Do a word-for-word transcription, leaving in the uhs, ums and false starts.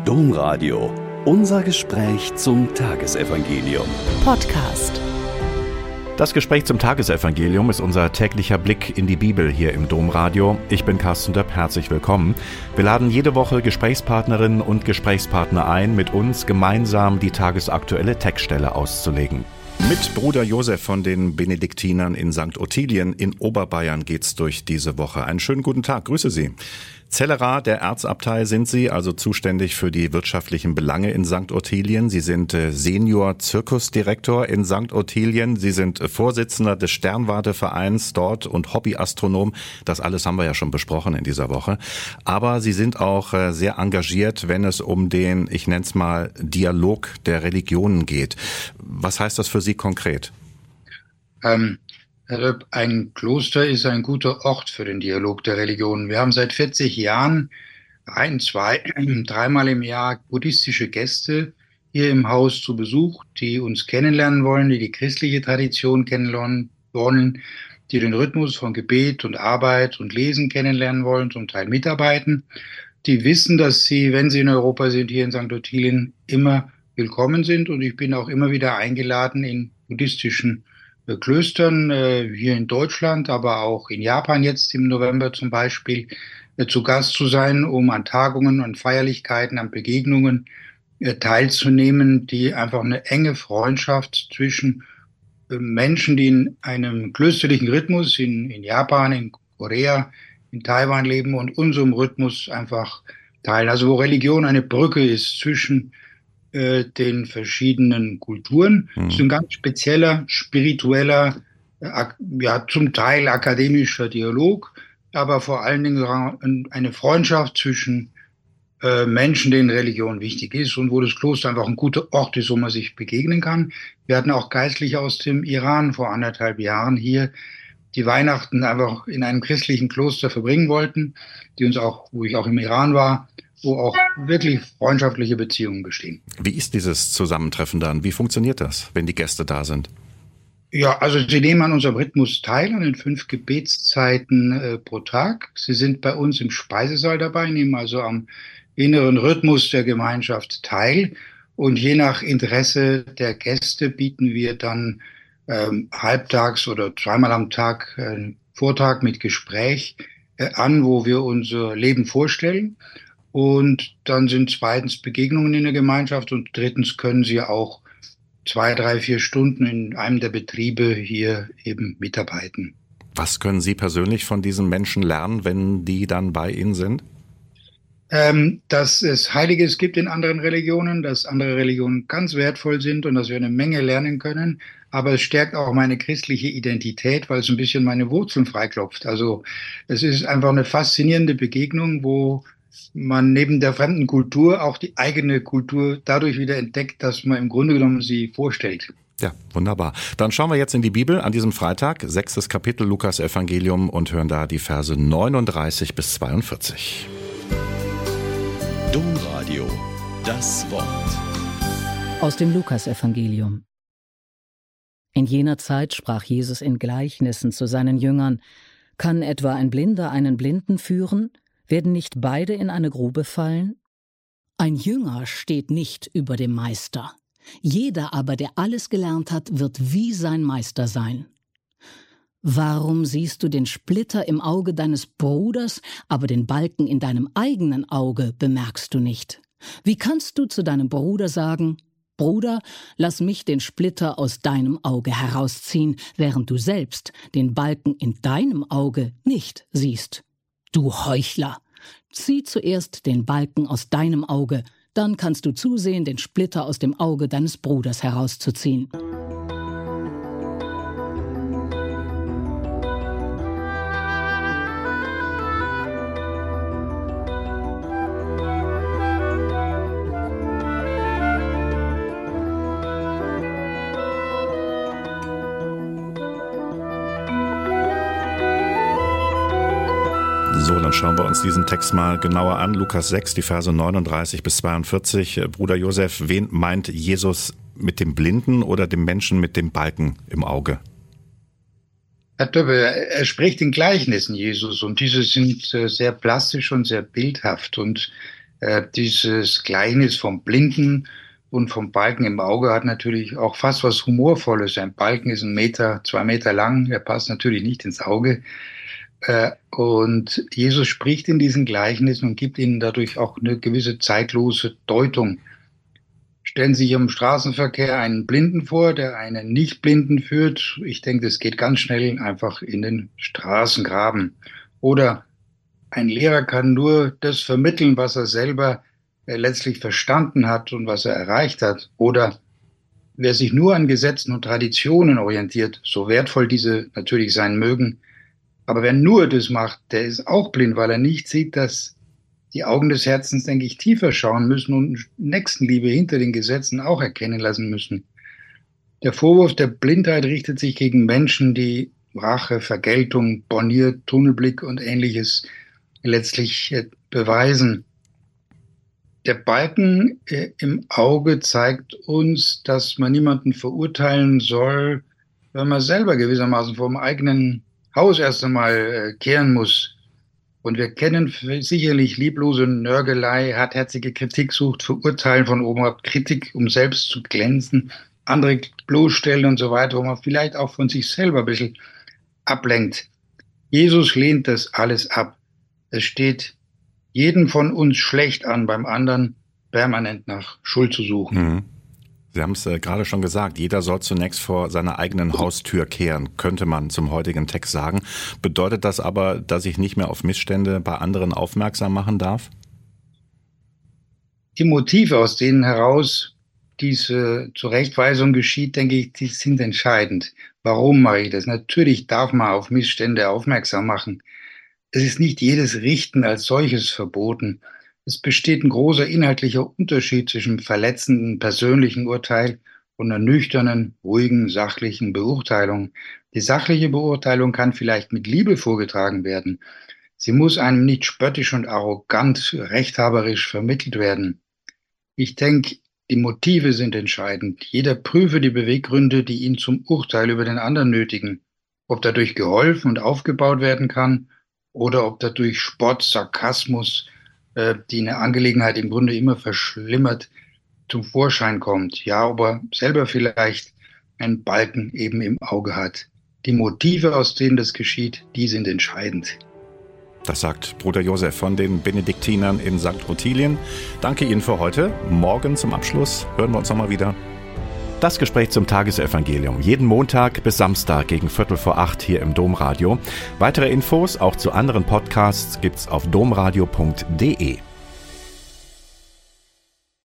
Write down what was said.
Domradio. Unser Gespräch zum Tagesevangelium. Podcast. Das Gespräch zum Tagesevangelium ist unser täglicher Blick in die Bibel hier im Domradio. Ich bin Carsten Döpp, herzlich willkommen. Wir laden jede Woche Gesprächspartnerinnen und Gesprächspartner ein, mit uns gemeinsam die tagesaktuelle Textstelle auszulegen. Mit Bruder Josef von den Benediktinern in Sankt Ottilien in Oberbayern geht's durch diese Woche. Einen schönen guten Tag, grüße Sie. Zellerar der Erzabtei sind Sie, also zuständig für die wirtschaftlichen Belange in Sankt Ottilien. Sie sind äh, Senior-Zirkusdirektor in Sankt Ottilien. Sie sind äh, Vorsitzender des Sternwartevereins dort und Hobbyastronom. Das alles haben wir ja schon besprochen in dieser Woche. Aber Sie sind auch äh, sehr engagiert, wenn es um den, ich nenne es mal, Dialog der Religionen geht. Was heißt das für Sie konkret? Ähm Herr Döpp, ein Kloster ist ein guter Ort für den Dialog der Religionen. Wir haben seit vierzig Jahren ein, zwei, dreimal im Jahr buddhistische Gäste hier im Haus zu Besuch, die uns kennenlernen wollen, die die christliche Tradition kennenlernen wollen, die den Rhythmus von Gebet und Arbeit und Lesen kennenlernen wollen, zum Teil mitarbeiten. Die wissen, dass sie, wenn sie in Europa sind, hier in Sankt Ottilien, immer willkommen sind. Und ich bin auch immer wieder eingeladen in buddhistischen Klöstern äh, hier in Deutschland, aber auch in Japan jetzt im November zum Beispiel äh, zu Gast zu sein, um an Tagungen, an Feierlichkeiten, an Begegnungen äh, teilzunehmen, die einfach eine enge Freundschaft zwischen äh, Menschen, die in einem klösterlichen Rhythmus in, in Japan, in Korea, in Taiwan leben und unserem Rhythmus einfach teilen. Also wo Religion eine Brücke ist zwischen den verschiedenen Kulturen. Mhm. Das ist ein ganz spezieller, spiritueller, ja zum Teil akademischer Dialog, aber vor allen Dingen eine Freundschaft zwischen äh, Menschen, denen Religion wichtig ist und wo das Kloster einfach ein guter Ort ist, wo man sich begegnen kann. Wir hatten auch Geistliche aus dem Iran vor anderthalb Jahren hier, die Weihnachten einfach in einem christlichen Kloster verbringen wollten, die uns auch, wo ich auch im Iran war, wo auch wirklich freundschaftliche Beziehungen bestehen. Wie ist dieses Zusammentreffen dann? Wie funktioniert das, wenn die Gäste da sind? Ja, also sie nehmen an unserem Rhythmus teil, an den fünf Gebetszeiten äh, pro Tag. Sie sind bei uns im Speisesaal dabei, nehmen also am inneren Rhythmus der Gemeinschaft teil. Und je nach Interesse der Gäste bieten wir dann ähm, halbtags oder zweimal am Tag einen Vortrag mit Gespräch äh, an, wo wir unser Leben vorstellen. Und dann sind zweitens Begegnungen in der Gemeinschaft und drittens können Sie auch zwei, drei, vier Stunden in einem der Betriebe hier eben mitarbeiten. Was können Sie persönlich von diesen Menschen lernen, wenn die dann bei Ihnen sind? Ähm, dass es Heiliges gibt in anderen Religionen, dass andere Religionen ganz wertvoll sind und dass wir eine Menge lernen können. Aber es stärkt auch meine christliche Identität, weil es ein bisschen meine Wurzeln freiklopft. Also es ist einfach eine faszinierende Begegnung, wo man neben der fremden Kultur auch die eigene Kultur dadurch wieder entdeckt, dass man im Grunde genommen sie vorstellt. Ja, wunderbar. Dann schauen wir jetzt in die Bibel an diesem Freitag, sechstes Kapitel Lukas Evangelium und hören da die Verse neununddreißig bis zweiundvierzig. Domradio, das Wort. Aus dem Lukas Evangelium. In jener Zeit sprach Jesus in Gleichnissen zu seinen Jüngern: Kann etwa ein Blinder einen Blinden führen? Werden nicht beide in eine Grube fallen? Ein Jünger steht nicht über dem Meister. Jeder aber, der alles gelernt hat, wird wie sein Meister sein. Warum siehst du den Splitter im Auge deines Bruders, aber den Balken in deinem eigenen Auge bemerkst du nicht? Wie kannst du zu deinem Bruder sagen: Bruder, lass mich den Splitter aus deinem Auge herausziehen, während du selbst den Balken in deinem Auge nicht siehst? Du Heuchler! Zieh zuerst den Balken aus deinem Auge, dann kannst du zusehen, den Splitter aus dem Auge deines Bruders herauszuziehen. So, dann schauen wir uns diesen Text mal genauer an. Lukas sechs, die Verse neununddreißig bis zweiundvierzig. Bruder Josef, wen meint Jesus mit dem Blinden oder dem Menschen mit dem Balken im Auge? Herr Döppe, er spricht in Gleichnissen, Jesus, und diese sind sehr plastisch und sehr bildhaft. Und Äh, dieses Gleichnis vom Blinden und vom Balken im Auge hat natürlich auch fast was Humorvolles. Ein Balken ist ein Meter, zwei Meter lang, der passt natürlich nicht ins Auge. Äh, und Jesus spricht in diesen Gleichnissen und gibt ihnen dadurch auch eine gewisse zeitlose Deutung. Stellen Sie sich im Straßenverkehr einen Blinden vor, der einen Nicht-Blinden führt. Ich denke, das geht ganz schnell einfach in den Straßengraben. Oder ein Lehrer kann nur das vermitteln, was er selber äh, letztlich verstanden hat und was er erreicht hat. Oder wer sich nur an Gesetzen und Traditionen orientiert, so wertvoll diese natürlich sein mögen, aber wer nur das macht, der ist auch blind, weil er nicht sieht, dass die Augen des Herzens, denke ich, tiefer schauen müssen und Nächstenliebe hinter den Gesetzen auch erkennen lassen müssen. Der Vorwurf der Blindheit richtet sich gegen Menschen, die Rache, Vergeltung, Bornier, Tunnelblick und Ähnliches letztlich beweisen. Der Balken im Auge zeigt uns, dass man niemanden verurteilen soll, wenn man selber gewissermaßen vor dem eigenen Haus erst einmal kehren muss. Und wir kennen sicherlich lieblose Nörgelei, hartherzige Kritik sucht, Verurteilen von oben ab, Kritik, um selbst zu glänzen, andere bloßstellen und so weiter, wo man vielleicht auch von sich selber ein bisschen ablenkt. Jesus lehnt das alles ab. Es steht jeden von uns schlecht an, beim anderen permanent nach Schuld zu suchen. Mhm. Sie haben es äh, gerade schon gesagt, jeder soll zunächst vor seiner eigenen Haustür kehren, könnte man zum heutigen Text sagen. Bedeutet das aber, dass ich nicht mehr auf Missstände bei anderen aufmerksam machen darf? Die Motive, aus denen heraus diese Zurechtweisung geschieht, denke ich, die sind entscheidend. Warum mache ich das? Natürlich darf man auf Missstände aufmerksam machen. Es ist nicht jedes Richten als solches verboten. Es besteht ein großer inhaltlicher Unterschied zwischen verletzenden persönlichen Urteil und einer nüchternen, ruhigen, sachlichen Beurteilung. Die sachliche Beurteilung kann vielleicht mit Liebe vorgetragen werden. Sie muss einem nicht spöttisch und arrogant, rechthaberisch vermittelt werden. Ich denke, die Motive sind entscheidend. Jeder prüfe die Beweggründe, die ihn zum Urteil über den anderen nötigen. Ob dadurch geholfen und aufgebaut werden kann oder ob dadurch Spott, Sarkasmus, die eine Angelegenheit im Grunde immer verschlimmert, zum Vorschein kommt. Ja, ob er selber vielleicht einen Balken eben im Auge hat. Die Motive, aus denen das geschieht, die sind entscheidend. Das sagt Bruder Josef von den Benediktinern in Sankt Ottilien. Danke Ihnen für heute. Morgen zum Abschluss hören wir uns nochmal wieder. Das Gespräch zum Tagesevangelium. Jeden Montag bis Samstag gegen Viertel vor acht hier im Domradio. Weitere Infos auch zu anderen Podcasts gibt's auf domradio punkt de.